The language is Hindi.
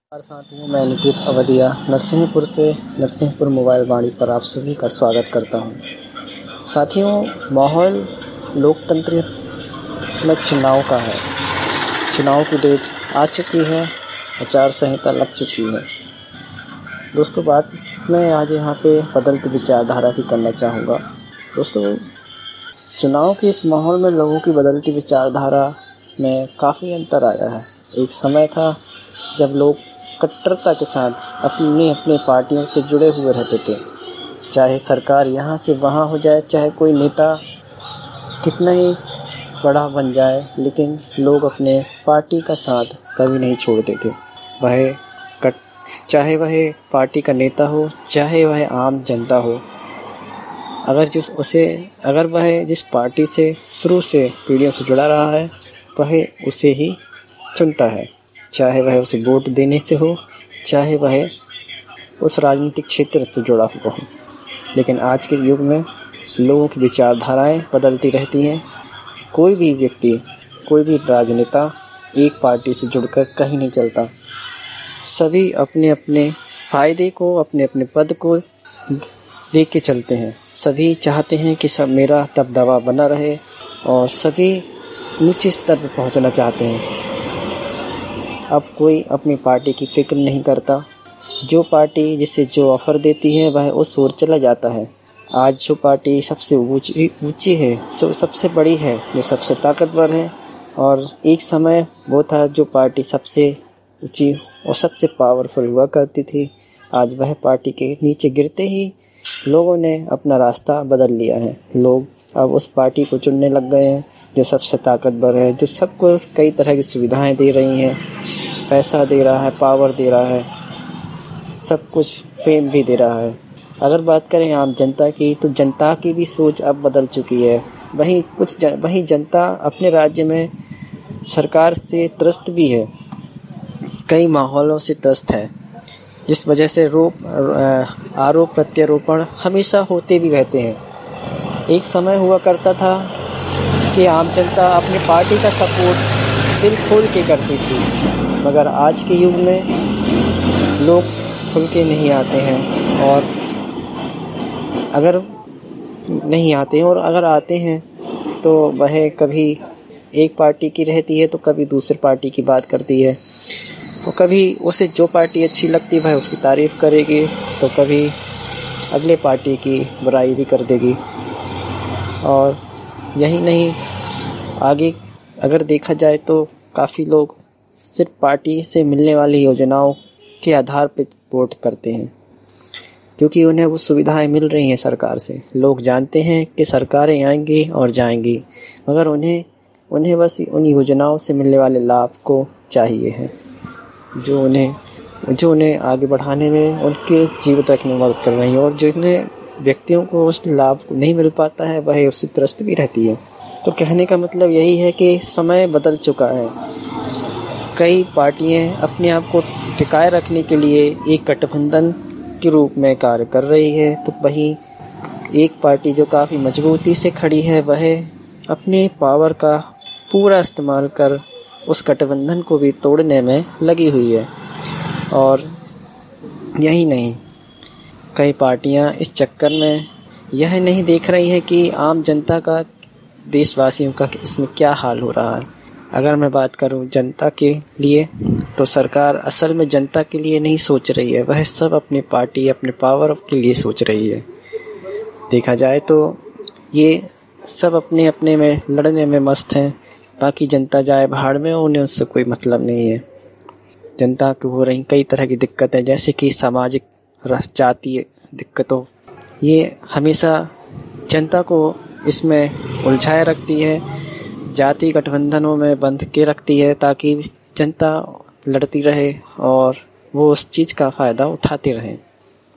नमस्कार साथियों, मैं निकित अवधिया नरसिंहपुर मोबाइल वाणी पर आप सभी का स्वागत करता हूं। साथियों, माहौल लोकतंत्र में चुनाव का है। चुनाव की डेट आ चुकी है, आचार संहिता लग चुकी है। दोस्तों, बात मैं आज यहाँ पे बदलती विचारधारा की करना चाहूँगा। दोस्तों, चुनाव के इस माहौल में लोगों की बदलती विचारधारा में काफ़ी अंतर आया है। एक समय था जब लोग कट्टरता के साथ अपनी अपनी पार्टियों से जुड़े हुए रहते थे। चाहे सरकार यहाँ से वहाँ हो जाए, चाहे कोई नेता कितना ही बड़ा बन जाए, लेकिन लोग अपने पार्टी का साथ कभी नहीं छोड़ते थे। चाहे वह पार्टी का नेता हो, चाहे वह आम जनता हो, अगर वह जिस पार्टी से शुरू से पीढ़ियों से जुड़ा रहा है, वह उसे ही चुनता है। चाहे वह उसे वोट देने से हो, चाहे वह उस राजनीतिक क्षेत्र से जुड़ा हुआ हो। लेकिन आज के युग में लोगों की विचारधाराएं बदलती रहती हैं। कोई भी व्यक्ति, कोई भी राजनेता एक पार्टी से जुड़कर कहीं नहीं चलता। सभी अपने अपने फ़ायदे को, अपने अपने पद को देख के चलते हैं। सभी चाहते हैं कि सब मेरा दबदबा बना रहे और सभी नीचे स्तर पर पहुंचना चाहते हैं। अब कोई अपनी पार्टी की फिक्र नहीं करता। जो पार्टी जिसे जो ऑफ़र देती है, वह उस ओर चला जाता है। आज जो पार्टी सबसे ऊंची है, सबसे बड़ी है, जो सबसे ताकतवर है, और एक समय वो था जो पार्टी सबसे ऊंची और सबसे पावरफुल हुआ करती थी। आज वह पार्टी के नीचे गिरते ही लोगों ने अपना रास्ता बदल लिया है। लोग अब उस पार्टी को चुनने लग गए हैं जो सबसे ताकतवर है, जो सबको कई तरह की सुविधाएं दे रही हैं, पैसा दे रहा है, पावर दे रहा है, सब कुछ, फेम भी दे रहा है। अगर बात करें आम जनता की, तो जनता की भी सोच अब बदल चुकी है। वहीं जनता अपने राज्य में सरकार से त्रस्त भी है, कई माहौलों से त्रस्त है, जिस वजह से आरोप प्रत्यारोपण हमेशा होते भी रहते हैं। एक समय हुआ करता था कि आम जनता अपनी पार्टी का सपोर्ट दिल खोल के करती थी, मगर आज के युग में लोग खुल के नहीं आते हैं, और अगर आते हैं तो वह कभी एक पार्टी की रहती है, तो कभी दूसरी पार्टी की बात करती है, और कभी उसे जो पार्टी अच्छी लगती है उसकी तारीफ़ करेगी, तो कभी अगले पार्टी की बुराई भी कर देगी। और यही नहीं, आगे अगर देखा जाए तो काफ़ी लोग सिर्फ पार्टी से मिलने वाली योजनाओं के आधार पर वोट करते हैं, क्योंकि उन्हें वो सुविधाएं मिल रही हैं सरकार से। लोग जानते हैं कि सरकारें आएंगी और जाएंगी, मगर उन्हें बस उन योजनाओं से मिलने वाले लाभ को चाहिए है, जो उन्हें आगे बढ़ाने में, उनके जीवित रखने में मदद कर रही है। और जिन्हें व्यक्तियों को उस लाभ को नहीं मिल पाता है, वह उससे त्रस्त भी रहती है। तो कहने का मतलब यही है कि समय बदल चुका है। कई पार्टियां अपने आप को टिकाए रखने के लिए एक गठबंधन के रूप में कार्य कर रही है, तो वहीं एक पार्टी जो काफ़ी मजबूती से खड़ी है, वह अपने पावर का पूरा इस्तेमाल कर उस गठबंधन को भी तोड़ने में लगी हुई है। और यही नहीं, कई पार्टियां इस चक्कर में यह नहीं देख रही हैं कि आम जनता का, देशवासियों का इसमें क्या हाल हो रहा है। अगर मैं बात करूं जनता के लिए, तो सरकार असल में जनता के लिए नहीं सोच रही है, वह सब अपनी पार्टी, अपने पावर के लिए सोच रही है। देखा जाए तो ये सब अपने अपने में लड़ने में मस्त हैं, बाकी जनता जाए भाड़ में, उन्हें उससे कोई मतलब नहीं है। जनता को हो रही कई तरह की दिक्कतें, जैसे कि सामाजिक जातीय दिक्कतों, ये हमेशा जनता को इसमें उलझाए रखती है, जाति गठबंधनों में बंध के रखती है, ताकि जनता लड़ती रहे और वो उस चीज़ का फ़ायदा उठाते रहें।